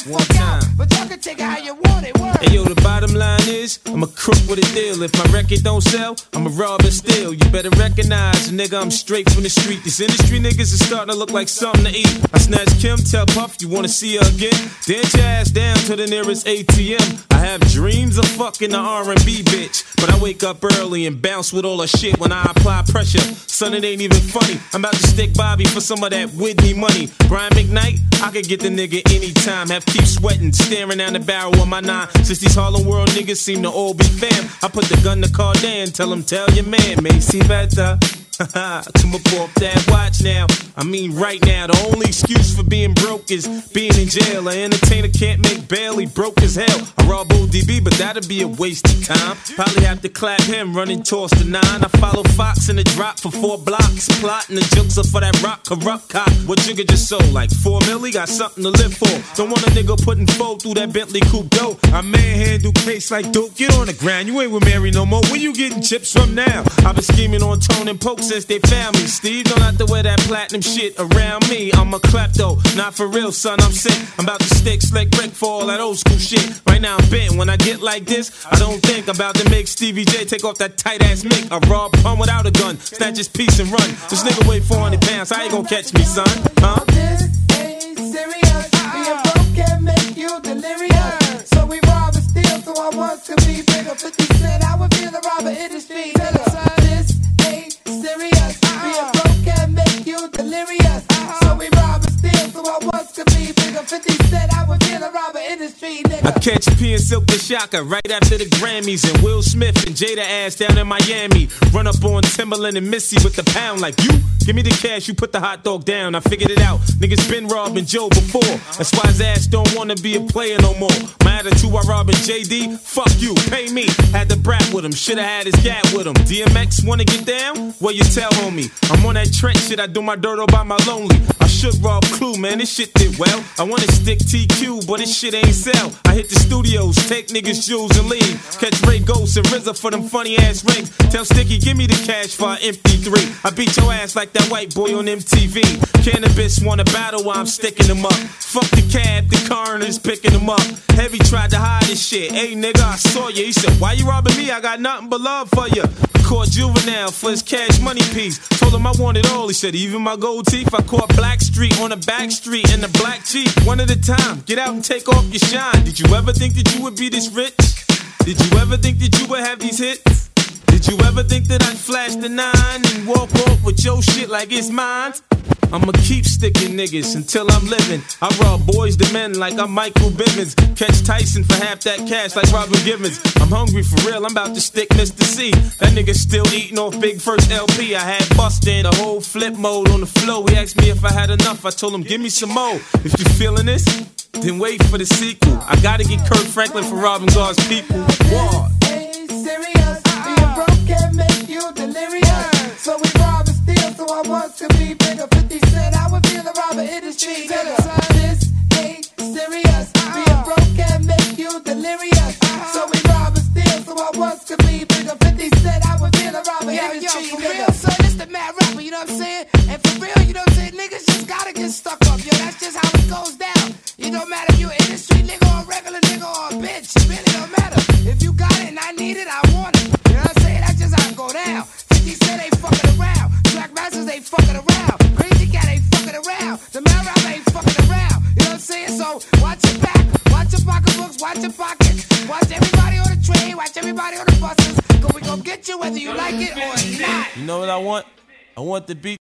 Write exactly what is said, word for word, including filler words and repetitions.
the fuck out. But y'all can take it how you want it. Word. Hey yo, the bottom line is, I'm a crook with a deal. If my record don't sell, I'm a rob and steal. You better recognize, nigga, I'm straight from the street. These industry niggas is starting to look like something to eat. I snatch Kim, tell Puff, you wanna see her again? Dance your ass down to the nearest A T M. I have dreams of fucking the R and B bitch, but I wake up early and bounce with all her shit when I apply pressure. Son, it ain't even funny. I'm about to stick Bobby for some of that Whitney money. Brian McKnight, I could get the nigga anytime. Have keep sweating, staring down the barrel of my nine. Since these Harlem World niggas seem to all be fam, I put the gun to Cardan, tell him tell your man, Macy better. Come up off that watch now. I mean right now. The only excuse for being broke is being in jail. An entertainer can't make bail, he broke as hell. I rob O D B, but that'd be a waste of time. Probably have to clap him, running towards the nine. I follow Fox in the drop for four blocks. Plotting the jokes up for that rock corrupt cop. What Jigga just sold? Like four milli, got something to live for. Don't want a nigga putting four through that Bentley coupe dough. I manhandle case like dope. Get on the ground, you ain't with Mary no more. Where you getting chips from now? I've been scheming on Tone and Poke since they found me. Steve, don't have to wear that platinum shit around me. I'm a klepto, not for real, son, I'm sick. I'm about to stick Slick Rick for all that old school shit. Right now I'm bent. When I get like this, I don't think I'm about to make Stevie J take off that tight ass mic. I rob pun without a gun, snatch his piece and run. This nigga weigh four hundred pounds, how you gonna catch me, son? Huh? This ain't serious. Being broke can make you delirious. So we rob and steal, so I want to be bigger. fifty cent, I would feel the robber industry. This ain't serious. Being broke can make you delirious. So we rob and steal, so I want to be bigger. fifty cent, I would feel the robber industry. Nigga. I catch P and Silk the Shocker right after the Grammys, and Will Smith and Jada ass down in Miami. Run up on Timberland and Missy with the pound like you. Give me the cash, you put the hot dog down. I figured it out. Niggas been robbing Joe before. That's why his ass don't wanna be a player no more. My attitude while robbing J D, fuck you, pay me. Had the brat with him, shoulda had his gat with him. D M X wanna get down? Well, you tell homie. I'm on that Trent shit, I do my dirt all by my lonely. I should rob Clue, man, this shit did well. I wanna stick T Q, but this shit ain't sell. I hit the studios, take niggas' jewels and leave. Catch Ray Ghost and R Z A for them funny ass rings. Tell Sticky, give me the cash for an M P three. I beat your ass like that white boy on M T V. Cannabis wanna battle while I'm sticking them up. Fuck the cab, the coroner's picking them up. Heavy tried to hide his shit. Hey nigga, I saw you. He said, why you robbing me? I got nothing but love for you. Caught Juvenile for his cash money piece. Told him I wanted all. He said, even my gold teeth. I caught Blackstreet on the back street in the black Jeep. One at a time, get out and take off your shine. Did you ever think that you would be this rich? Did you ever think that you would have these hits? Did you ever think that I'd flash the nine and walk off with your shit like it's mine? I'ma keep sticking niggas until I'm living. I rob boys to men like I'm Michael Bivins. Catch Tyson for half that cash like Robin Givens. I'm hungry for real, I'm about to stick Mister C. That nigga still eating off Big First L P. I had Busta in the whole flip mode on the flow. He asked me if I had enough, I told him give me some more. If you feeling this, then wait for the sequel. I gotta get Kirk Franklin for robbing God's people. War. Ain't serious. Being broke can make you delirious. So we rob and steal, so I want to be bigger. fifty cent, I would feel the robber industry. This ain't serious. Being broke can make you delirious. So we rob and steal, so I want to be bigger. fifty cent, I would feel the robber yo, industry. Yo, for real, son, this the mad rapper, you know what I'm saying? And for real, you know what I'm saying? Niggas just gotta get stuck up, yo. That's just how it goes down. It don't matter if you an industry nigga or a regular nigga or a bitch. It really don't matter. If you got it and I need it, I want it. You know what I'm saying? That's just how it go down. fifty cent ain't fucking around. Black Masters ain't fucking around. Crazy Cat ain't fucking around. The mad rapper ain't fucking around. You know what I'm saying? So watch your back, watch your pocketbooks, watch your pockets. Watch everybody on the train, watch everybody on the buses. Cause we gon' get you whether you like it or not. You know what I want? I want the beat.